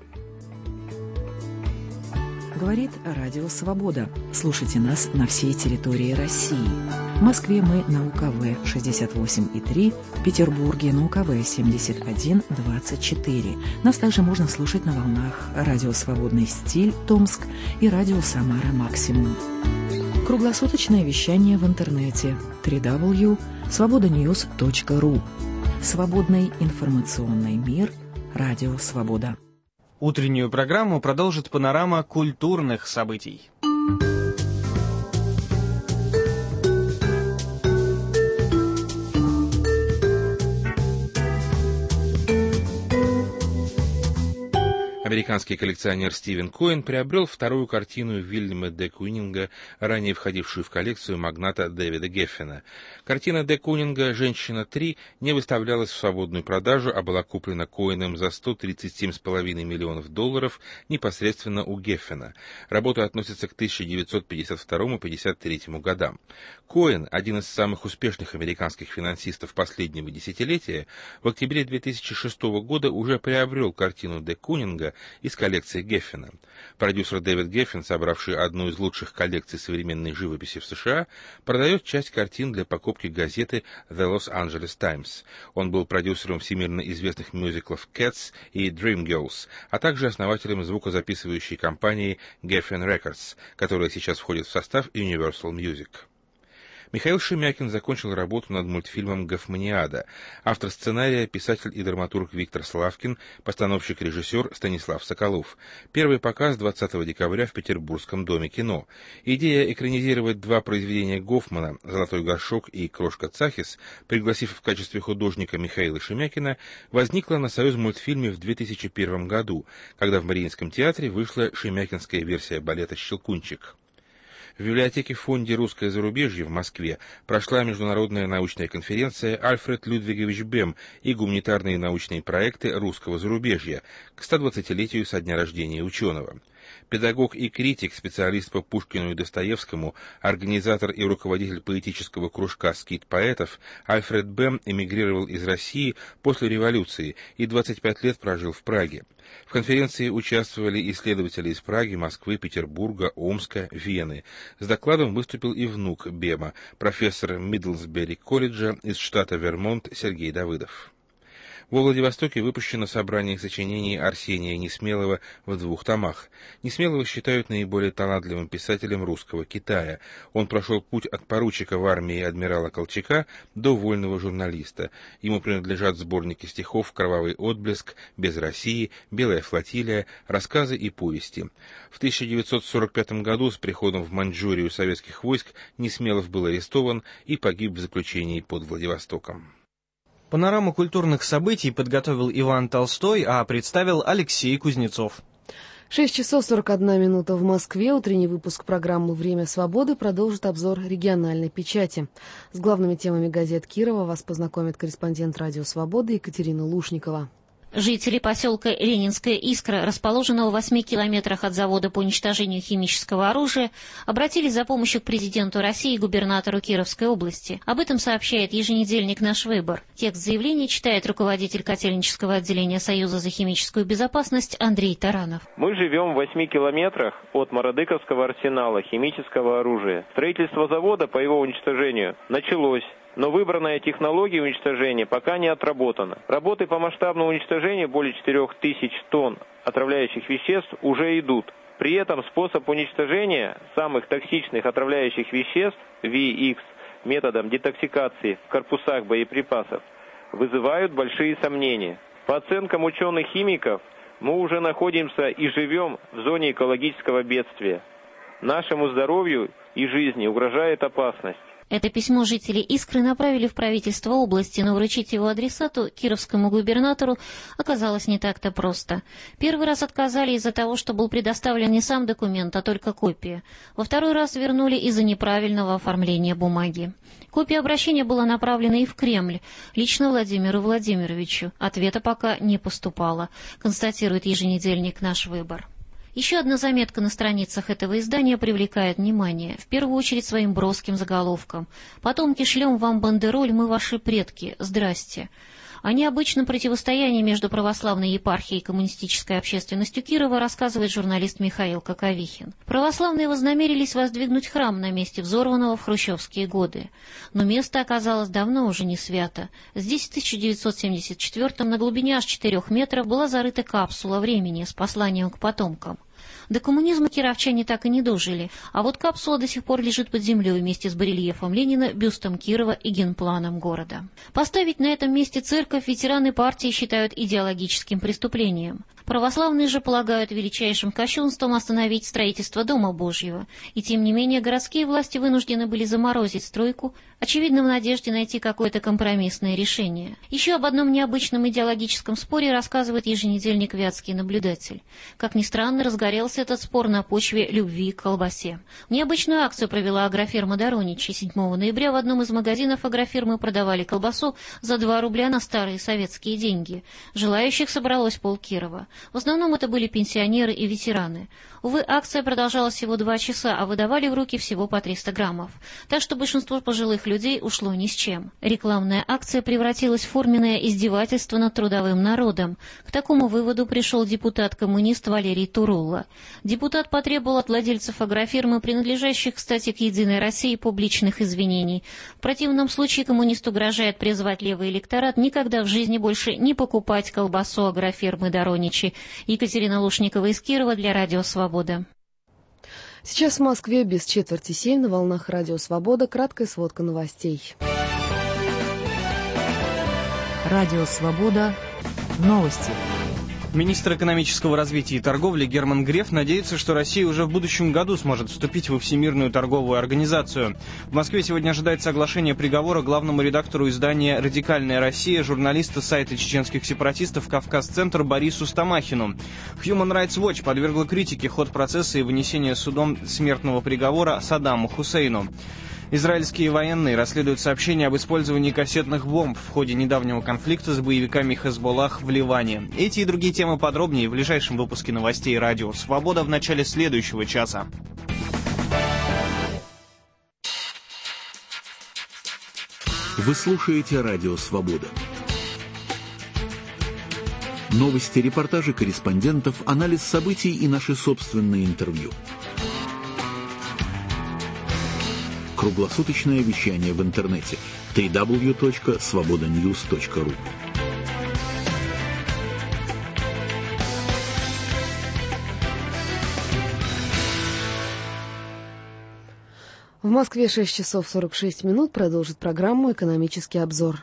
Говорит Радио Свобода. Слушайте нас на всей территории России. В Москве мы на УКВ шестьдесят восемь и три, в Петербурге на УКВ семьдесят один двадцать четыре. Нас также можно слушать на волнах Радио Свободный стиль Томск и Радио Самара Максимум. Круглосуточное вещание в интернете дабл ю дабл ю дабл ю точка свобода ньюс точка ру. Свободный информационный мир. Радио Свобода. Утреннюю программу продолжит панорама культурных событий. Американский коллекционер Стивен Коэн приобрел вторую картину Вильяма де Кунинга, ранее входившую в коллекцию магната Дэвида Геффена. Картина де Кунинга «Женщина три» не выставлялась в свободную продажу, а была куплена Коэном за сто тридцать семь с половиной миллионов долларов непосредственно у Геффена. Работа относится к тысяча девятьсот пятьдесят второму — пятьдесят третьему годам. Коэн, один из самых успешных американских финансистов последнего десятилетия, в октябре две тысячи шестого года уже приобрел картину де Кунинга из коллекции Геффена. Продюсер Дэвид Геффен, собравший одну из лучших коллекций современной живописи в США, продает часть картин для покупки газеты The Los Angeles Times. Он был продюсером всемирно известных мюзиклов Cats и Dreamgirls, а также основателем звукозаписывающей компании Geffen Records, которая сейчас входит в состав Universal Music. Михаил Шемякин закончил работу над мультфильмом «Гофманиада». Автор сценария — писатель и драматург Виктор Славкин, постановщик-режиссер Станислав Соколов. Первый показ двадцатого декабря в Петербургском доме кино. Идея экранизировать два произведения Гофмана «Золотой горшок» и «Крошка Цахис», пригласив в качестве художника Михаила Шемякина, возникла на Союзмультфильме в две тысячи первом году, когда в Мариинском театре вышла шемякинская версия балета «Щелкунчик». В библиотеке в фонде «Русское зарубежье» в Москве прошла международная научная конференция «Альфред Людвигович Бем» и гуманитарные научные проекты русского зарубежья к стодвадцатилетию со дня рождения ученого. Педагог и критик, специалист по Пушкину и Достоевскому, организатор и руководитель поэтического кружка «Скит поэтов», Альфред Бем эмигрировал из России после революции и двадцать пять лет прожил в Праге. В конференции участвовали исследователи из Праги, Москвы, Петербурга, Омска, Вены. С докладом выступил и внук Бема, профессор Мидлсбери колледжа из штата Вермонт Сергей Давыдов. Во Владивостоке выпущено собрание сочинений Арсения Несмелого в двух томах. Несмелого считают наиболее талантливым писателем русского Китая. Он прошел путь от поручика в армии адмирала Колчака до вольного журналиста. Ему принадлежат сборники стихов «Кровавый отблеск», «Без России», «Белая флотилия», рассказы и повести. В тысяча девятьсот сорок пятом году с приходом в Маньчжурию советских войск Несмелов был арестован и погиб в заключении под Владивостоком. Панораму культурных событий подготовил Иван Толстой, а представил Алексей Кузнецов. шесть часов сорок одна минута в Москве. Утренний выпуск программы «Время свободы» продолжит обзор региональной печати. С главными темами газет Кирова вас познакомит корреспондент «Радио Свобода» Екатерина Лушникова. Жители поселка Ленинская Искра, расположенного в восьми километрах от завода по уничтожению химического оружия, обратились за помощью к президенту России и губернатору Кировской области. Об этом сообщает еженедельник «Наш выбор». Текст заявления читает руководитель котельнического отделения Союза за химическую безопасность Андрей Таранов. Мы живем в восьми километрах от Мародыковского арсенала химического оружия. Строительство завода по его уничтожению началось. Но выбранная технология уничтожения пока не отработана. Работы по масштабному уничтожению более четырех тысяч тонн отравляющих веществ уже идут. При этом способ уничтожения самых токсичных отравляющих веществ ви икс методом детоксикации в корпусах боеприпасов вызывают большие сомнения. По оценкам ученых-химиков, мы уже находимся и живем в зоне экологического бедствия. Нашему здоровью и жизни угрожает опасность. Это письмо жители Искры направили в правительство области, но вручить его адресату, кировскому губернатору, оказалось не так-то просто. Первый раз отказали из-за того, что был предоставлен не сам документ, а только копия. Во второй раз вернули из-за неправильного оформления бумаги. Копия обращения была направлена и в Кремль, лично Владимиру Владимировичу. Ответа пока не поступало, констатирует еженедельник «Наш выбор». Еще одна заметка на страницах этого издания привлекает внимание, в первую очередь своим броским заголовком. «Потомки шлем вам бандероль, мы ваши предки. Здрасте». О необычном противостоянии между православной епархией и коммунистической общественностью Кирова рассказывает журналист Михаил Коковихин. Православные вознамерились воздвигнуть храм на месте взорванного в хрущевские годы. Но место оказалось давно уже не свято. Здесь в тысяча девятьсот семьдесят четвёртом на глубине аж четырех метров была зарыта капсула времени с посланием к потомкам. До коммунизма кировчане так и не дожили, а вот капсула до сих пор лежит под землей вместе с барельефом Ленина, бюстом Кирова и генпланом города. Поставить на этом месте церковь ветераны партии считают идеологическим преступлением. Православные же полагают величайшим кощунством остановить строительство Дома Божьего, и тем не менее городские власти вынуждены были заморозить стройку, очевидно в надежде найти какое-то компромиссное решение. Еще об одном необычном идеологическом споре рассказывает еженедельник «Вятский наблюдатель». Как ни странно, разгорелся этот спор на почве любви к колбасе. Необычную акцию провела агрофирма Дороничи. седьмого ноября в одном из магазинов агрофирмы продавали колбасу за два рубля на старые советские деньги. Желающих собралось полкирова. В основном это были пенсионеры и ветераны. Увы, акция продолжалась всего два часа, а выдавали в руки всего по триста граммов. Так что большинство пожилых людей ушло ни с чем. Рекламная акция превратилась в форменное издевательство над трудовым народом. К такому выводу пришел депутат-коммунист Валерий Турулла. Депутат потребовал от владельцев агрофирмы, принадлежащих, кстати, к «Единой России», публичных извинений. В противном случае коммунист угрожает призвать левый электорат никогда в жизни больше не покупать колбасу агрофирмы Дороничи. Екатерина Лушникова из Кирова для «Радио Свобода». Сейчас в Москве без четверти семь на волнах «Радио Свобода» краткая сводка новостей. «Радио Свобода». Новости. Министр экономического развития и торговли Герман Греф надеется, что Россия уже в будущем году сможет вступить во Всемирную торговую организацию. В Москве сегодня ожидается оглашение приговора главному редактору издания «Радикальная Россия», журналиста сайта чеченских сепаратистов «Кавказ-центр» Борису Стамахину. Human Rights Watch подвергла критике ход процесса и вынесение судом смертного приговора Саддаму Хусейну. Израильские военные расследуют сообщения об использовании кассетных бомб в ходе недавнего конфликта с боевиками Хезболлах в Ливане. Эти и другие темы подробнее в ближайшем выпуске новостей «Радио Свобода» в начале следующего часа. Вы слушаете «Радио Свобода». Новости, репортажи корреспондентов, анализ событий и наши собственные интервью. Круглосуточное вещание в интернете дабл ю дабл ю дабл ю точка свобода ньюс точка ру. В Москве шесть часов сорок шесть минут. Продолжит программу «Экономический обзор».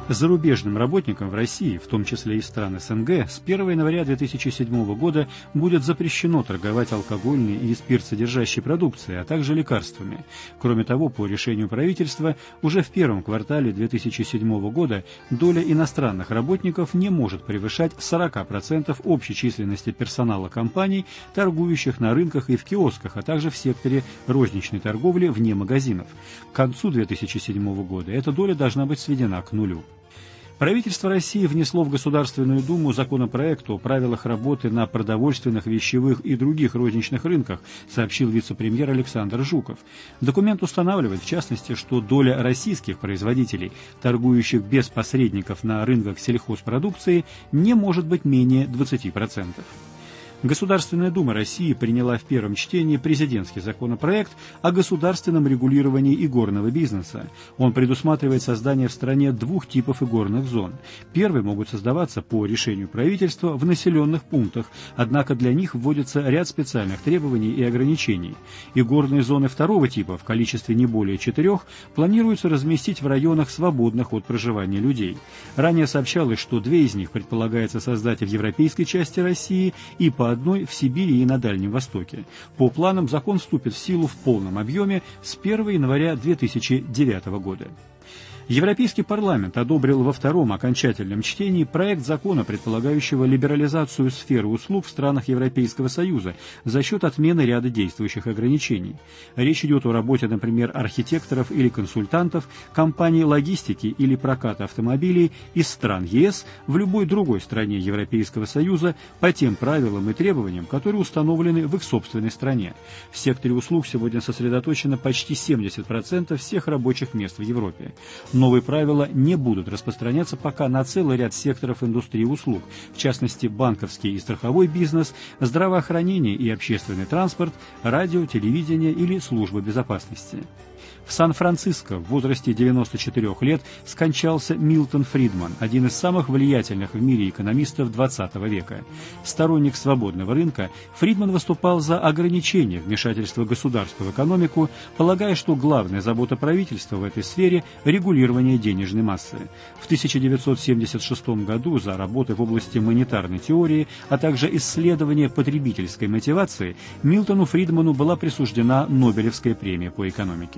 Зарубежным работникам в России, в том числе и стран СНГ, с первого января две тысячи седьмого года будет запрещено торговать алкогольной и спиртсодержащей продукцией, а также лекарствами. Кроме того, по решению правительства, уже в первом квартале две тысячи седьмого года доля иностранных работников не может превышать сорок процентов общей численности персонала компаний, торгующих на рынках и в киосках, а также в секторе розничной торговли вне магазинов. К концу две тысячи седьмого года эта доля должна быть сведена к нулю. Правительство России внесло в Государственную Думу законопроект о правилах работы на продовольственных, вещевых и других розничных рынках, сообщил вице-премьер Александр Жуков. Документ устанавливает, в частности, что доля российских производителей, торгующих без посредников на рынках сельхозпродукции, не может быть менее двадцати процентов. Государственная Дума России приняла в первом чтении президентский законопроект о государственном регулировании игорного бизнеса. Он предусматривает создание в стране двух типов игорных зон. Первые могут создаваться по решению правительства в населенных пунктах, однако для них вводится ряд специальных требований и ограничений. Игорные зоны второго типа в количестве не более четырех планируется разместить в районах, свободных от проживания людей. Ранее сообщалось, что две из них предполагается создать в европейской части России и по одной в Сибири и на Дальнем Востоке. По планам закон вступит в силу в полном объеме с первого января две тысячи девятого года. Европейский парламент одобрил во втором окончательном чтении проект закона, предполагающего либерализацию сферы услуг в странах Европейского Союза за счет отмены ряда действующих ограничений. Речь идет о работе, например, архитекторов или консультантов, компаний логистики или проката автомобилей из стран ЕС в любой другой стране Европейского Союза по тем правилам и требованиям, которые установлены в их собственной стране. В секторе услуг сегодня сосредоточено почти семьдесят процентов всех рабочих мест в Европе. Новые правила не будут распространяться пока на целый ряд секторов индустрии услуг, в частности банковский и страховой бизнес, здравоохранение и общественный транспорт, радио, телевидение или служба безопасности. В Сан-Франциско в возрасте девяноста четырёх лет скончался Милтон Фридман, один из самых влиятельных в мире экономистов двадцатого века. Сторонник свободного рынка, Фридман выступал за ограничение вмешательства государства в экономику, полагая, что главная забота правительства в этой сфере – регулирование денежной массы. В тысяча девятьсот семьдесят шестом году за работы в области монетарной теории, а также исследования потребительской мотивации Милтону Фридману была присуждена Нобелевская премия по экономике.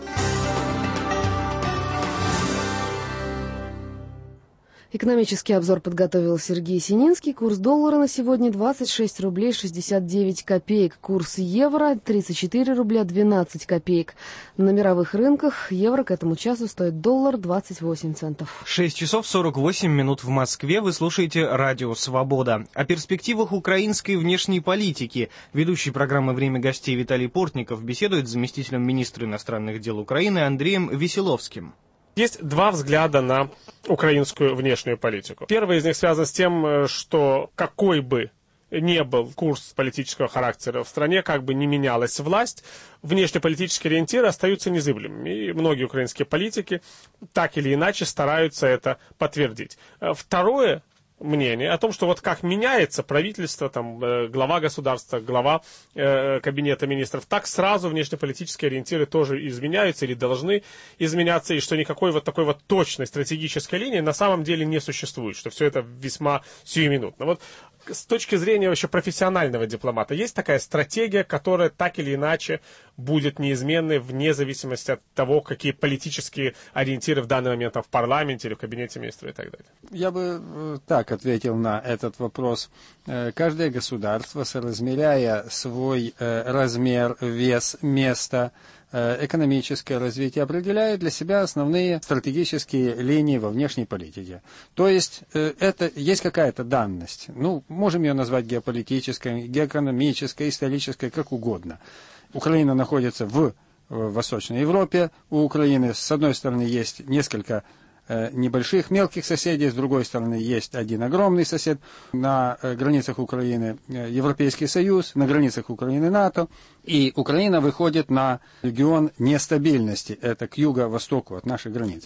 Экономический обзор подготовил Сергей Сининский. Курс доллара на сегодня двадцать шесть рублей шестьдесят девять копеек. Курс евро тридцать четыре рубля двенадцать копеек. На мировых рынках евро к этому часу стоит доллар двадцать восемь центов. шесть часов сорок восемь минут в Москве. Вы слушаете радио «Свобода». О перспективах украинской внешней политики. Ведущий программы «Время гостей» Виталий Портников беседует с заместителем министра иностранных дел Украины Андреем Веселовским. Есть два взгляда на украинскую внешнюю политику. Первый из них связан с тем, что какой бы ни был курс политического характера в стране, как бы ни менялась власть, внешнеполитические ориентиры остаются незыблемыми. И многие украинские политики так или иначе стараются это подтвердить. Второе мнение о том, что вот как меняется правительство, там, э, глава государства, глава э, кабинета министров, так сразу внешнеполитические ориентиры тоже изменяются или должны изменяться, и что никакой вот такой вот точной стратегической линии на самом деле не существует, что все это весьма сиюминутно. Вот с точки зрения вообще профессионального дипломата, есть такая стратегия, которая так или иначе будет неизменной вне зависимости от того, какие политические ориентиры в данный момент в парламенте или в кабинете министра и так далее? Я бы так ответил на этот вопрос. Каждое государство, соразмеряя свой размер, вес, место, экономическое развитие, определяет для себя основные стратегические линии во внешней политике. То есть это есть какая-то данность. Ну, можем ее назвать геополитической, геоэкономической, исторической, как угодно. Украина находится в Восточной Европе. У Украины, с одной стороны, есть несколько небольших мелких соседей, с другой стороны есть один огромный сосед. На границах Украины Европейский Союз, на границах Украины НАТО. И Украина выходит на регион нестабильности, это к юго-востоку от наших границ.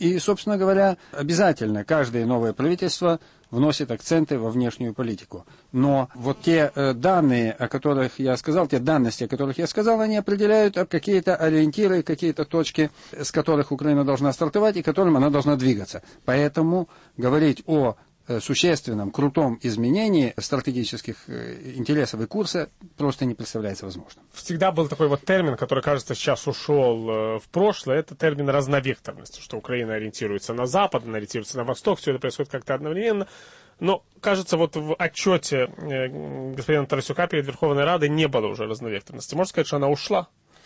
И, собственно говоря, обязательно каждое новое правительство вносит акценты во внешнюю политику. Но вот те э, данные, о которых я сказал, те данности, о которых я сказал, они определяют какие-то ориентиры, какие-то точки, с которых Украина должна стартовать и к которым она должна двигаться. Поэтому говорить о существенном, крутом изменении стратегических интересов и курса просто не представляется возможным. Всегда был такой вот термин, который, кажется, сейчас ушел в прошлое, это термин разновекторности, что Украина ориентируется на Запад, она ориентируется на Восток, все это происходит как-то одновременно. Но, кажется, вот в отчете господина Тарасюка перед Верховной Радой не было уже разновекторности. Можно сказать, что она ушла?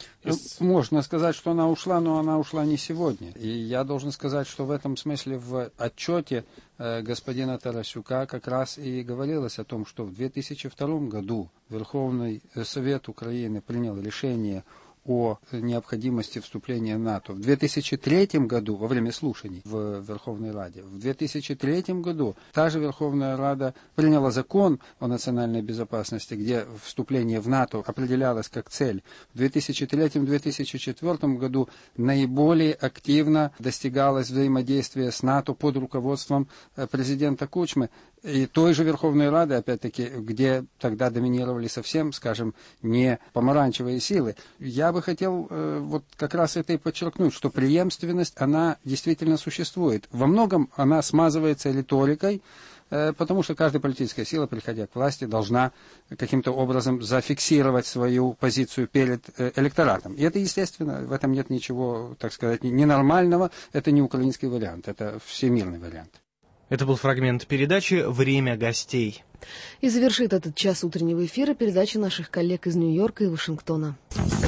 Можно сказать, что она ушла, но она ушла не сегодня. И я должен сказать, что в этом смысле в отчете э, господина Тарасюка как раз и говорилось о том, что в две тысячи втором году Верховный Совет Украины принял решение о необходимости вступления в НАТО. В две тысячи третьем году, во время слушаний в Верховной Раде, в две тысячи третьем году та же Верховная Рада приняла закон о национальной безопасности, где вступление в НАТО определялось как цель. В две тысячи третьем — две тысячи четвёртом году наиболее активно достигалось взаимодействие с НАТО под руководством президента Кучмы и той же Верховной Рады, опять-таки, где тогда доминировали совсем, скажем, не помаранчевые силы. Я бы хотел э, вот как раз это и подчеркнуть, что преемственность, она действительно существует. Во многом она смазывается риторикой, э, потому что каждая политическая сила, приходя к власти, должна каким-то образом зафиксировать свою позицию перед э, электоратом. И это, естественно, в этом нет ничего, так сказать, ненормального, это не украинский вариант, это всемирный вариант. Это был фрагмент передачи «Время гостей». И завершит этот час утреннего эфира передача наших коллег из Нью-Йорка и Вашингтона.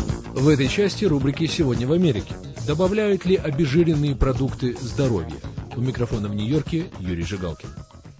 В этой части рубрики «Сегодня в Америке». Добавляют ли обезжиренные продукты здоровье? У микрофона в Нью-Йорке Юрий Жигалкин.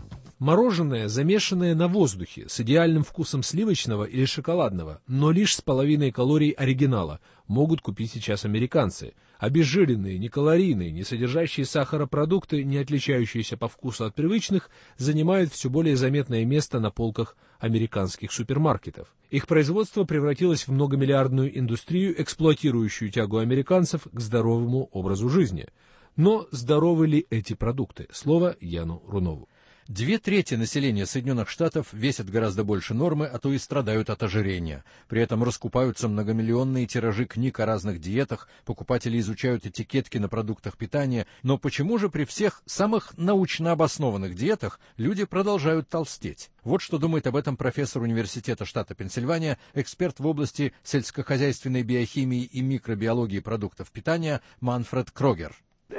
Мороженое, замешанное на воздухе, с идеальным вкусом сливочного или шоколадного, но лишь с половиной калорий оригинала, могут купить сейчас американцы. Обезжиренные, некалорийные, не содержащие сахара продукты, не отличающиеся по вкусу от привычных, занимают все более заметное место на полках американских супермаркетов. Их производство превратилось в многомиллиардную индустрию, эксплуатирующую тягу американцев к здоровому образу жизни. Но здоровы ли эти продукты? Слово Яну Рунову. Две трети населения Соединенных Штатов весят гораздо больше нормы, а то и страдают от ожирения. При этом раскупаются многомиллионные тиражи книг о разных диетах, покупатели изучают этикетки на продуктах питания. Но почему же при всех самых научно обоснованных диетах люди продолжают толстеть? Вот что думает об этом профессор университета штата Пенсильвания, эксперт в области сельскохозяйственной биохимии и микробиологии продуктов питания Манфред Крогер.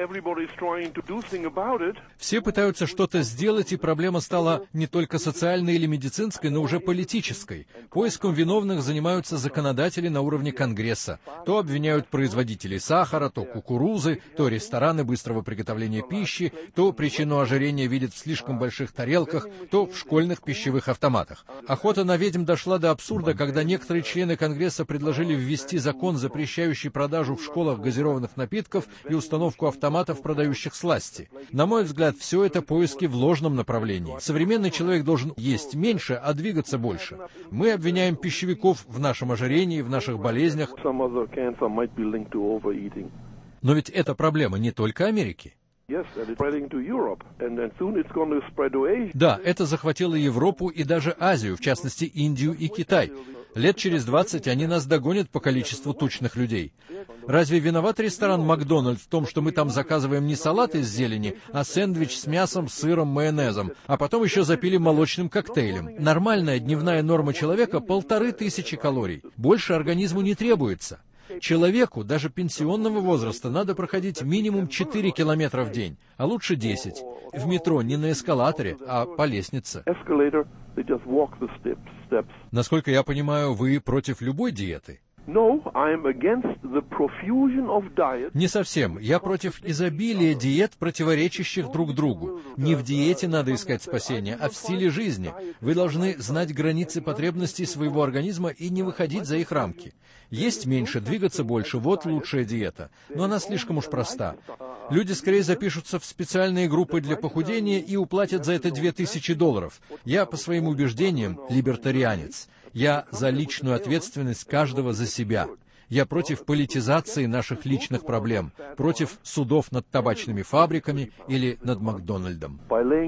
Все пытаются что-то сделать, и проблема стала не только социальной или медицинской, но уже политической. Поиском виновных занимаются законодатели на уровне Конгресса. То обвиняют производителей сахара, то кукурузы, то рестораны быстрого приготовления пищи, то причину ожирения видят в слишком больших тарелках, то в школьных пищевых автоматах. Охота на ведьм дошла до абсурда, когда некоторые члены Конгресса предложили ввести закон, запрещающий продажу в школах газированных напитков и установку автоматов, автоматов, продающих сласти. На мой взгляд, все это поиски в ложном направлении. Современный человек должен есть меньше, а двигаться больше. Мы обвиняем пищевиков в нашем ожирении, в наших болезнях. Но ведь эта проблема не только Америки. Да, это захватило Европу и даже Азию, в частности Индию и Китай. Лет через двадцать они нас догонят по количеству тучных людей. Разве виноват ресторан «Макдональдс» в том, что мы там заказываем не салат из зелени, а сэндвич с мясом, сыром, майонезом, а потом еще запили молочным коктейлем? Нормальная дневная норма человека — полторы тысячи калорий. Больше организму не требуется. Человеку, даже пенсионного возраста, надо проходить минимум четыре километра в день, а лучше десять. В метро не на эскалаторе, а по лестнице. Насколько я понимаю, вы против любой диеты? Не совсем. Я против изобилия диет, противоречащих друг другу. Не в диете надо искать спасения, а в стиле жизни. Вы должны знать границы потребностей своего организма и не выходить за их рамки. Есть меньше, двигаться больше — вот лучшая диета. Но она слишком уж проста. Люди скорее запишутся в специальные группы для похудения и уплатят за это две тысячи долларов. Я, по своим убеждениям, либертарианец. Я за личную ответственность каждого за себя. Я против политизации наших личных проблем, против судов над табачными фабриками или над Макдональдом.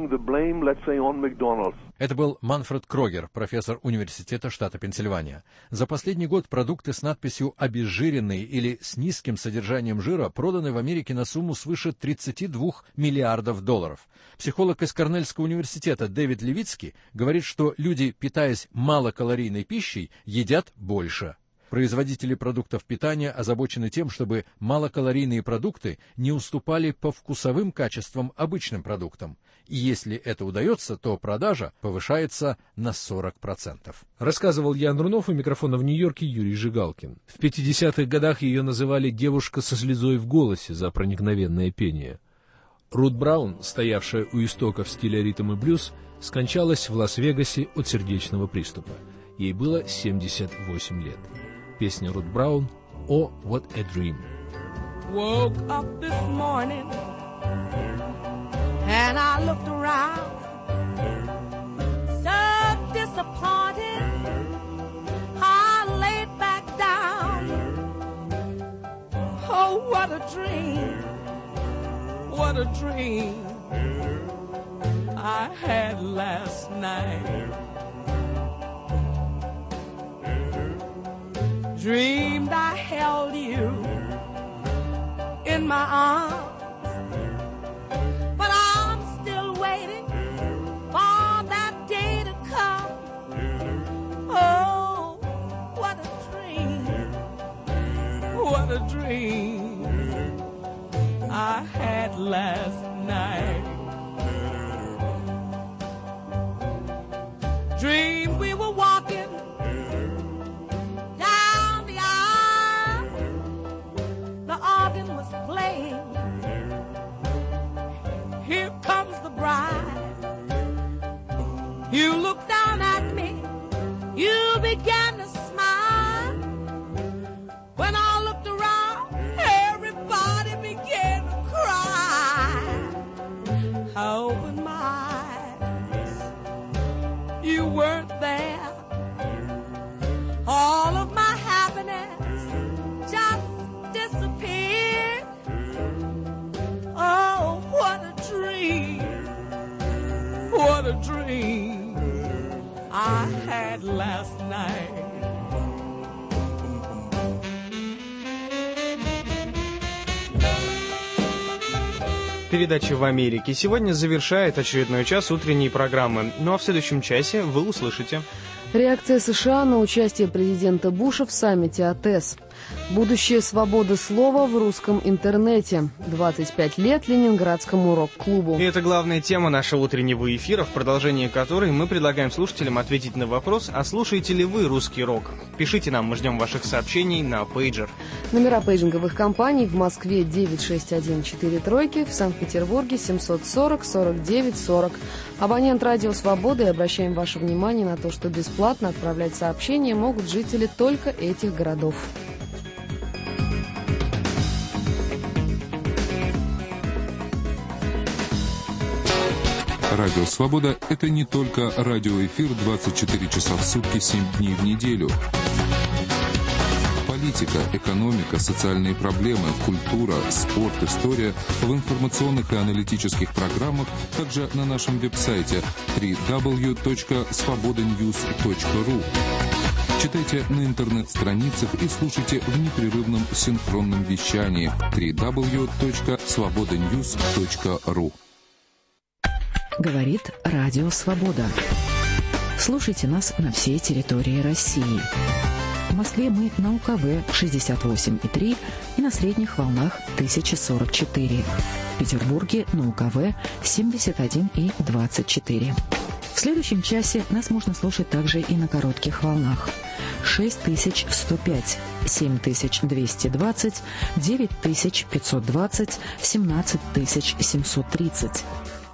Это был Манфред Крогер, профессор университета штата Пенсильвания. За последний год продукты с надписью «обезжиренные» или с низким содержанием жира проданы в Америке на сумму свыше тридцати двух миллиардов долларов. Психолог из Корнельского университета Дэвид Левицкий говорит, что люди, питаясь малокалорийной пищей, едят больше. Производители продуктов питания озабочены тем, чтобы малокалорийные продукты не уступали по вкусовым качествам обычным продуктам. И если это удается, то продажа повышается на сорок процентов. Рассказывал Ян Рунов, у микрофона в Нью-Йорке Юрий Жигалкин. В пятидесятых годах ее называли «девушка со слезой в голосе» за проникновенное пение. Рут Браун, стоявшая у истоков стиля ритм и блюз, скончалась в Лас-Вегасе от сердечного приступа. Ей было семьдесят восемь лет. Песня Рут Браун «Oh, what a dream». Woke up this morning and I looked around, so disappointed. I laid back down. Oh, what a dream, what a dream I had last night. Dreamed I held you in my arms, but I'm still waiting for that day to come. Oh, what a dream, what a dream I had last night. Dreamed we were walking playing. Here comes the bride. You look down at me, you began to smile. When I looked around, everybody began to cry. I opened my eyes, you weren't there. All of my happiness just disappeared. Oh, what a dream, what a dream I had last night. Передача «В Америке» сегодня завершает очередной час утренней программы. Ну а в следующем часе вы услышите... Реакция США на участие президента Буша в саммите АТЭС. Будущее свободы слова в русском интернете. двадцать пять лет Ленинградскому рок-клубу. И это главная тема нашего утреннего эфира, в продолжении которой мы предлагаем слушателям ответить на вопрос, а слушаете ли вы русский рок? Пишите нам, мы ждем ваших сообщений на пейджер. Номера пейджинговых компаний: в Москве девять шесть один четыре тройки, в Санкт-Петербурге семьсот сорок сорок девять сорок. Абонент «Радио Свобода», и обращаем ваше внимание на то, что бесплатно отправлять сообщения могут жители только этих городов. Радио «Свобода» — это не только радиоэфир двадцать четыре часа в сутки, семь дней в неделю. Политика, экономика, социальные проблемы, культура, спорт, история в информационных и аналитических программах, также на нашем веб-сайте дабл ю дабл ю дабл ю точка свобода ньюс точка ру. Читайте на интернет-страницах и слушайте в непрерывном синхронном вещании дабл ю дабл ю дабл ю точка свобода ньюс точка ру. Говорит Радио Свобода. Слушайте нас на всей территории России. В Москве мы на УКВ шестьдесят восемь и три и на средних волнах тысяча сорок четыре. В Петербурге на УКВ семьдесят один и двадцать четыре. В следующем часе нас можно слушать также и на коротких волнах. шесть тысяч сто пять, семь тысяч двести двадцать, девять тысяч пятьсот двадцать, семнадцать тысяч семьсот тридцать.